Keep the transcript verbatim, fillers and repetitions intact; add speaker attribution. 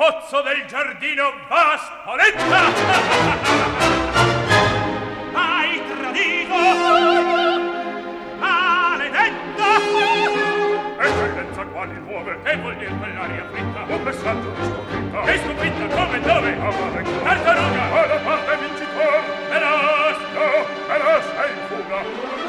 Speaker 1: pozzo del giardino va Spoletta. Hai tradito, maledetta. Eccellenza, quali nuove? Che vuol dire quell'aria fritta? Un messaggio di sconfitta. Che sconfitta? Come? Dove? A Marengo. Tartaruga. Alla parte vincitor. Melas. No, Melas è in fuga.